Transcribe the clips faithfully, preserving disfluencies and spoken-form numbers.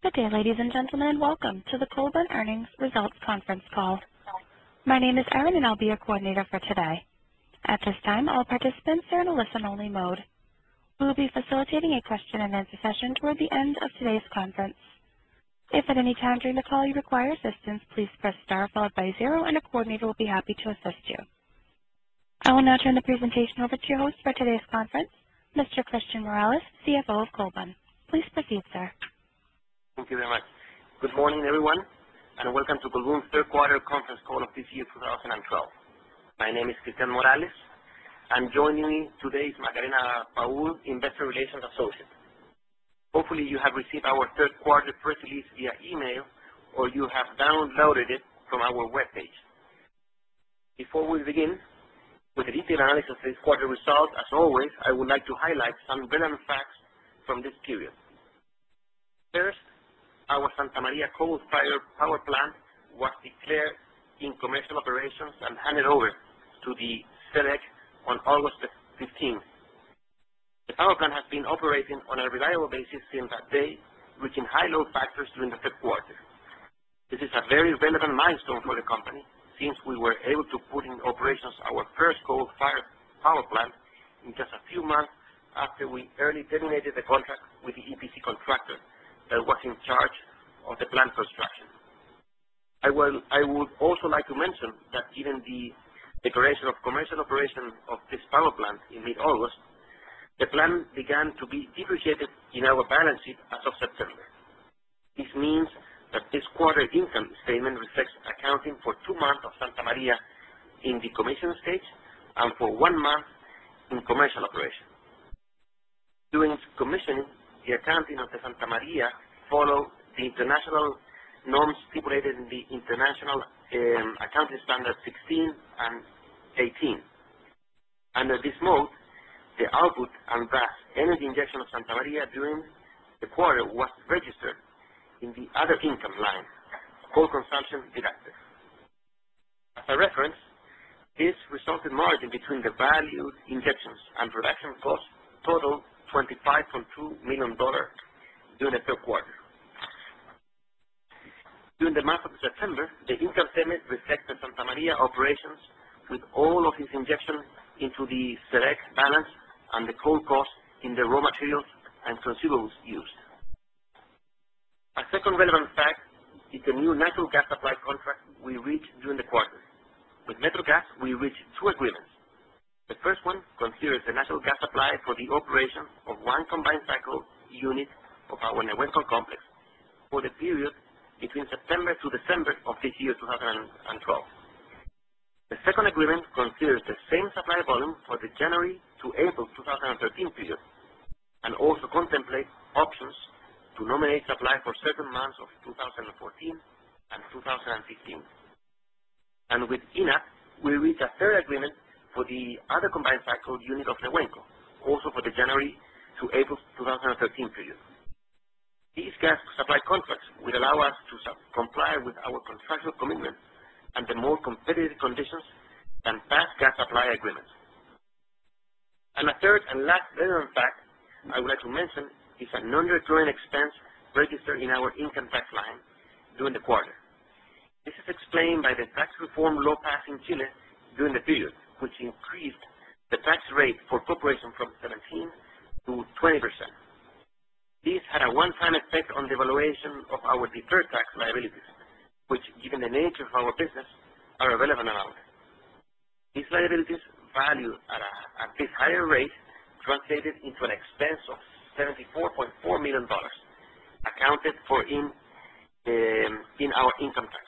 Good day, ladies and gentlemen, and welcome to the Colbún Earnings Results Conference Call. My name is Erin, and I'll be your coordinator for today. At this time, all participants are in a listen-only mode. We will be facilitating a question-and-answer session toward the end of today's conference. If at any time during the call you require assistance, please press star followed by zero, and a coordinator will be happy to assist you. I will now turn the presentation over to your host for today's conference, Mister Christian Morales, C F O of Colbún. Please proceed, sir. Thank you very much. Good morning, everyone, and welcome to Colbún's third quarter conference call of this year, two thousand twelve. My name is Christian Morales, and joining me today is Macarena Paul, Investor Relations Associate. Hopefully you have received our third quarter press release via email, or you have downloaded it from our webpage. Before we begin with the detailed analysis of this quarter results, as always, I would like to highlight some relevant facts from this period. First, our Santa Maria coal-fired power plant was declared in commercial operations and handed over to the S E D E C on August fifteenth. The power plant has been operating on a reliable basis since that day, reaching high load factors during the third quarter. This is a very relevant milestone for the company, since we were able to put in operations our first coal-fired power plant in just a few months after we early terminated the contract with the E P C contractor that was in charge of the plant construction. I, will, I would also like to mention that given the declaration of commercial operation of this power plant in mid-August, the plant began to be depreciated in our balance sheet as of September. This means that this quarter income statement reflects accounting for two months of Santa Maria in the commission stage and for one month in commercial operation. During its commissioning, the accounting of the Santa Maria followed the international norms stipulated in the International um, Accounting Standard sixteen and eighteen. Under this mode, the output and thus energy injection of Santa Maria during the quarter was registered in the other income line, coal consumption deducted. As a reference, this resulted margin between the valued injections and production costs totaled twenty-five point two million dollars during the third quarter. During the month of September, the income statement reflects the Santa Maria operations with all of its injection into the S E D E C balance and the coal cost in the raw materials and consumables used. A second relevant fact is the new natural gas supply contract we reached during the quarter. With Metrogas, we reached two agreements. The first one considers the natural gas supply for the operation of one combined cycle unit of our Nehuenco complex for the period between September to December of this year, two thousand twelve. The second agreement considers the same supply volume for the January to April two thousand thirteen period and also contemplates options to nominate supply for certain months of two thousand fourteen and two thousand fifteen. And with I N A P, we reached a third agreement for the other combined cycle unit of Nehuenco, also for the January to April two thousand thirteen period. These gas supply contracts will allow us to comply with our contractual commitments and the more competitive conditions than past gas supply agreements. And a third and last relevant fact I would like to mention is a non-recurring expense registered in our income tax line during the quarter. This is explained by the tax reform law passed in Chile during the period, which increased the tax rate for corporations from seventeen to twenty percent. This had a one-time effect on the valuation of our deferred tax liabilities, which, given the nature of our business, are a relevant amount. These liabilities, valued at a, at this higher rate, translated into an expense of seventy-four point four million dollars, accounted for in, um, in our income tax.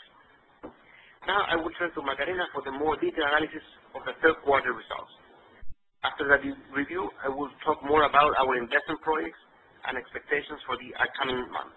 Now I will turn to Macarena for the more detailed analysis of the third quarter results. After that review, I will talk more about our investment projects and expectations for the upcoming months.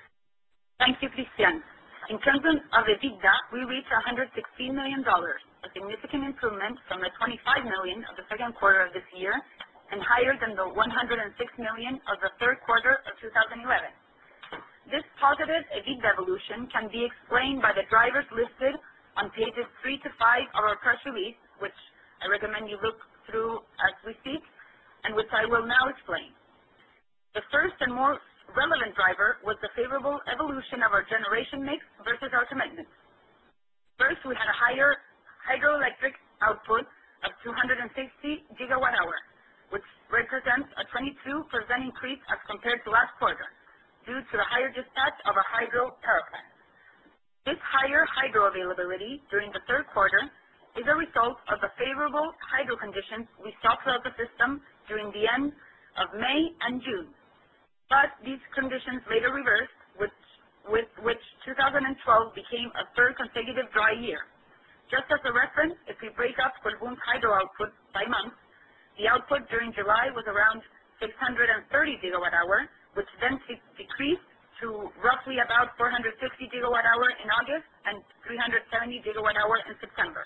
Thank you, Christian. In terms of EBITDA, we reached one hundred sixteen million dollars, a significant improvement from the twenty-five million dollars of the second quarter of this year and higher than the one hundred six million dollars of the third quarter of two thousand eleven. This positive EBITDA evolution can be explained by the drivers listed on pages three to five of our press release, which I recommend you look through as we speak, and which I will now explain. The first and most relevant driver was the favorable evolution of our generation mix versus our commitments. First, we had a higher hydroelectric output of two hundred sixty gigawatt hour, which represents a twenty-two percent increase as compared to last quarter, due to the higher dispatch of our hydro power plant. This higher hydro availability during the third quarter is a result of the favorable hydro conditions we saw throughout the system during the end of May and June. But these conditions later reversed, which, with which two thousand twelve became a third consecutive dry year. Just as a reference, if we break up Colbún's hydro output by month, the output during July was around six hundred thirty gigawatt hour, which then decreased to roughly about four hundred sixty gigawatt hour in August and three hundred seventy gigawatt hour in September.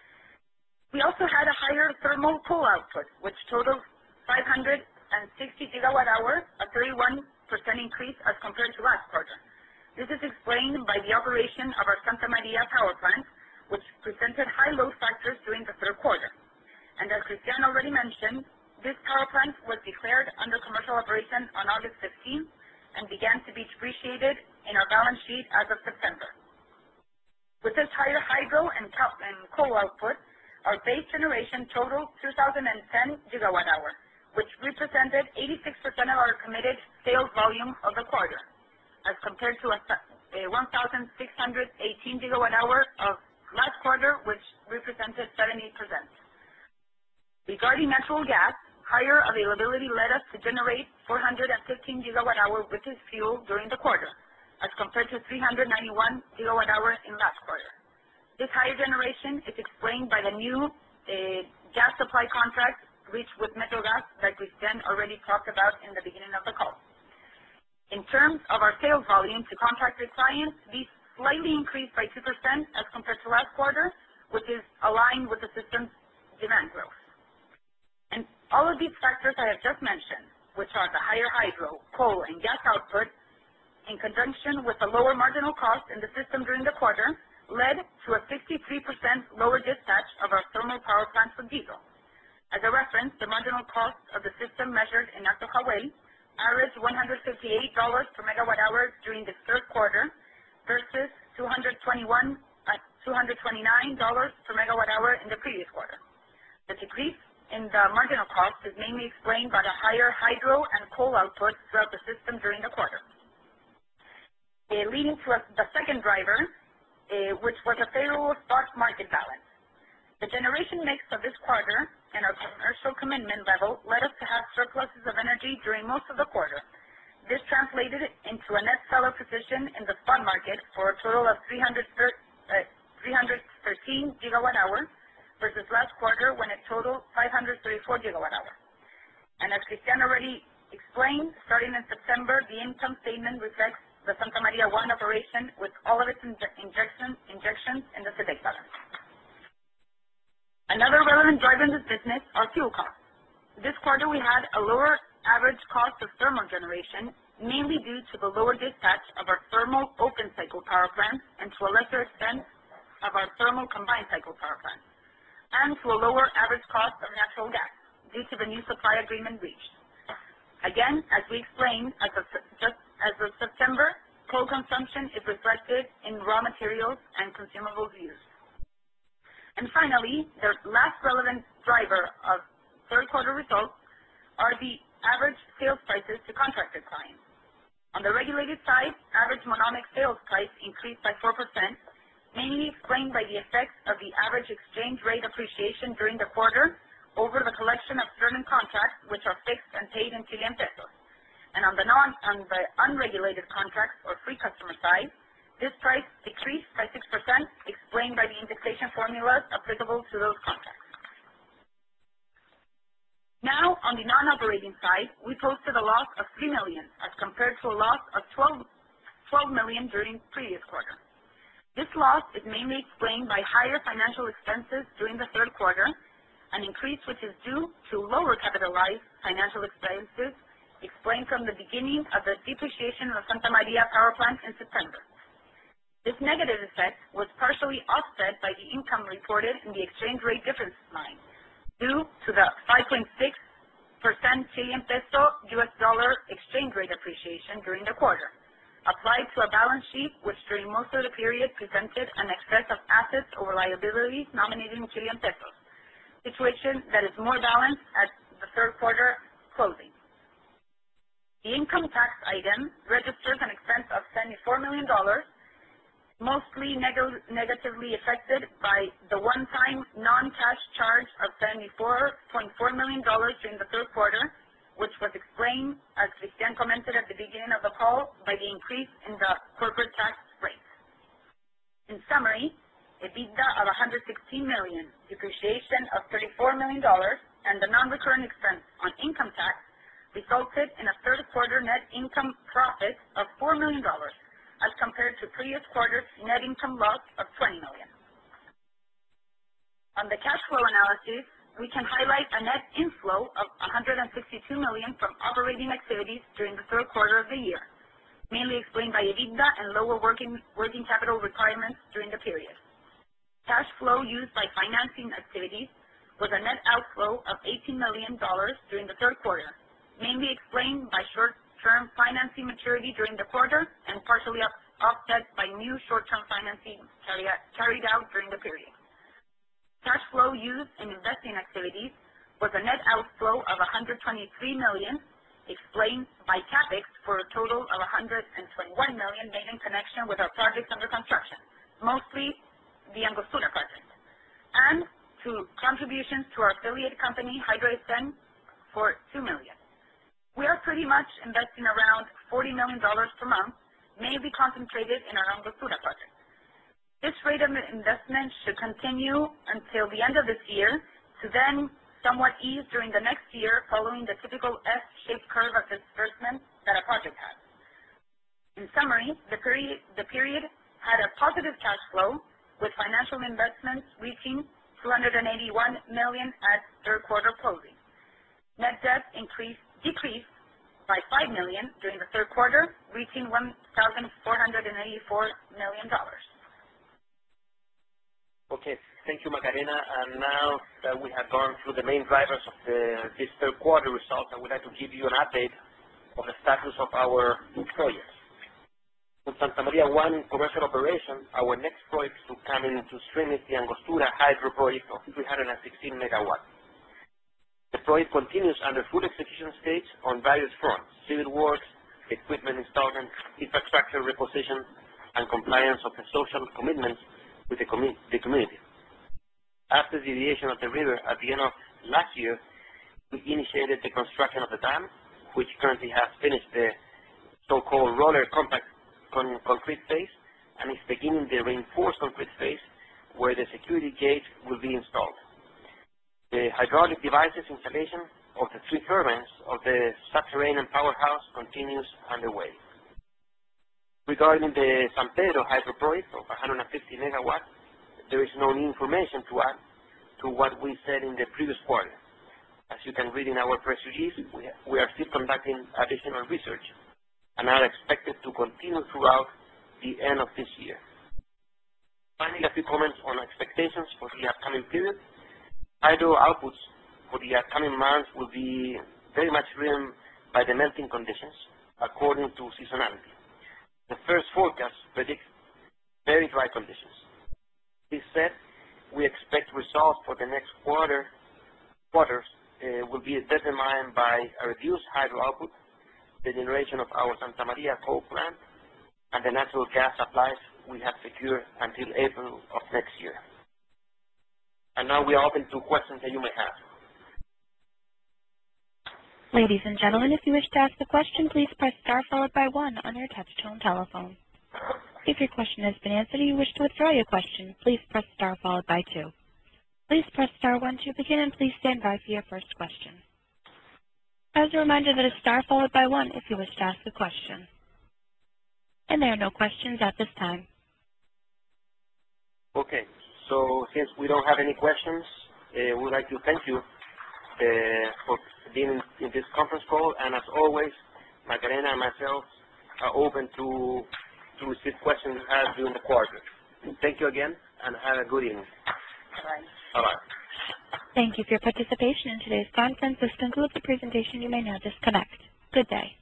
We also had a higher thermal coal output, which totaled five hundred sixty gigawatt hour, a thirty-one percent increase as compared to last quarter. This is explained by the operation of our Santa Maria power plant, which presented high load factors during the third quarter. And as Cristian already mentioned, this power plant was declared under commercial operation on August fifteenth and began to be depreciated in our balance sheet as of September. With this higher hydro and coal output, our base generation totaled two thousand ten gigawatt hour, which represented eighty-six percent of our committed sales volume of the quarter, as compared to a, a one thousand six hundred eighteen gigawatt hour of last quarter, which represented seventy percent. Regarding natural gas, higher availability led us to generate four hundred fifteen gigawatt hour with this fuel during the quarter, as compared to three hundred ninety-one gigawatt hour in last quarter. This higher generation is explained by the new uh, gas supply contract reached with Metrogas that Cristian already talked about in the beginning of the call. In terms of our sales volume to contracted clients, these slightly increased by two percent as compared to last quarter, which is aligned with the system's demand growth. And all of these factors I have just mentioned, which are the higher hydro, coal, and gas output, in conjunction with the lower marginal cost in the system during the quarter, led to a sixty-three percent lower dispatch of our thermal power plants with diesel. As a reference, the marginal cost of the system measured in Actojahuel averaged one hundred fifty-eight dollars per megawatt hour during the third quarter versus two hundred twenty-one, uh, two hundred twenty-nine dollars per megawatt hour in the previous quarter. The decrease in the marginal cost is mainly explained by the higher hydro and coal output throughout the system during the quarter. Uh, leading to a, the second driver, uh, which was a favorable spot market balance. The generation mix of this quarter and our commercial commitment level led us to have surpluses of energy during most of the quarter. This translated into a net seller position in the spot market for a total of three hundred thirteen gigawatt hours versus last quarter when it totaled five hundred thirty-four gigawatt hours. And as Cristian already explained, starting in September, the income statement reflects the Santa Maria one operation with all of its inje injection, injections in the SEDEC balance. Another relevant driver in this business are fuel costs. This quarter we had a lower average cost of thermal generation, mainly due to the lower dispatch of our thermal open cycle power plants and to a lesser extent of our thermal combined cycle power plants, and to a lower average cost of natural gas due to the new supply agreement reached. Again, as we explained, as of, just as of September, coal consumption is reflected in raw materials and consumables used. And finally, the last relevant driver of third quarter results are the average sales prices to contracted clients. On the regulated side, average monomic sales price increased by four percent, mainly explained by the effects of the average exchange rate appreciation during the quarter over the collection of certain contracts which are fixed and paid in Chilean pesos. And on the, non, on the unregulated contracts or free customer side, this price decreased by six percent, explained by the indexation formulas applicable to those contracts. Now, on the non-operating side, we posted a loss of three million dollars as compared to a loss of twelve million dollars during previous quarter. This loss is mainly explained by higher financial expenses during the third quarter, an increase which is due to lower capitalized financial expenses explained from the beginning of the depreciation of Santa Maria power plant in September. This negative effect was partially offset by the income reported in the exchange rate difference line due to the five point six percent Chilean peso U S dollar exchange rate appreciation during the quarter, applied to a balance sheet which during most of the period presented an excess of assets over liabilities nominated in Chilean pesos, situation that is more balanced at the third quarter closing. The income tax item registers an expense of seventy-four million dollars, mostly neg negatively affected by the one-time non-cash charge of seventy-four point four million dollars during the third quarter, which was explained, as Cristian commented at the beginning of the call, by the increase in the corporate tax rate. In summary, EBITDA of one hundred sixteen million dollars, depreciation of thirty-four million dollars, and the non-recurrent expense on income tax resulted in a third quarter net income profit of four million dollars, as compared to previous quarter's net income loss of twenty million dollars. On the cash flow analysis, we can highlight a net inflow of one hundred sixty-two million dollars from operating activities during the third quarter of the year, mainly explained by EBITDA and lower working, working capital requirements during the period. Cash flow used by financing activities was a net outflow of eighteen million dollars during the third quarter, mainly explained by short-term financing maturity during the quarter and partially offset by new short-term financing carry out, carried out during the period. Cash flow used in investing activities was a net outflow of one hundred twenty-three million dollars, explained by CapEx for a total of one hundred twenty-one million dollars made in connection with our projects under construction, mostly the Angostura project, and to contributions to our affiliate company, Hydro-Aysén, for two million dollars. We are pretty much investing around forty million dollars per month, mainly concentrated in our Angostura project. This rate of investment should continue until the end of this year, to then somewhat ease during the next year, following the typical S-shaped curve of disbursement that a project has. In summary, the period, the period had a positive cash flow, with financial investments reaching two hundred eighty-one million dollars at third quarter closing. Net debt increased decreased by five million dollars during the third quarter, reaching one thousand four hundred eighty-four million dollars. Okay, thank you, Macarena. And now that we have gone through the main drivers of the, this third quarter results, I would like to give you an update of the status of our projects. With Santa Maria one commercial operation, our next project to come into stream is the Angostura Hydro project of three hundred sixteen megawatts. The project continues under full execution stage on various fronts: civil works, equipment installation, infrastructure reposition, and compliance of the social commitments with the, commu the community. After the deviation of the river at the end of last year, we initiated the construction of the dam, which currently has finished the so-called roller compact con concrete phase, and is beginning the reinforced concrete phase, where the security gate will be installed. The hydraulic devices installation of the three turbines of the subterranean powerhouse continues underway. Regarding the San Pedro Hydro project of one hundred fifty megawatts, there is no new information to add to what we said in the previous quarter. As you can read in our press release, we, we are still conducting additional research and are expected to continue throughout the end of this year. Finally, a few comments on expectations for the upcoming period. Hydro outputs for the upcoming months will be very much driven by the melting conditions, according to seasonality. The first forecast predicts very dry conditions. This said, we expect results for the next quarter quarters uh, will be determined by a reduced hydro output, the generation of our Santa Maria coal plant, and the natural gas supplies we have secured until April of next year. And now we are open to questions that you may have. Ladies and gentlemen, if you wish to ask a question, please press star followed by one on your touch-tone telephone. If your question has been answered and you wish to withdraw your question, please press star followed by two. Please press star one to begin, and please stand by for your first question. As a reminder, that is star followed by one if you wish to ask a question. And there are no questions at this time. Okay. So since we don't have any questions, uh, we would like to thank you uh, for being in, in this conference call. And as always, Macarena and myself are open to, to receive questions you have during the quarter. Thank you again, and have a good evening. Bye-bye. Bye-bye. Thank you for your participation in today's conference. This concludes the presentation. You may now disconnect. Good day.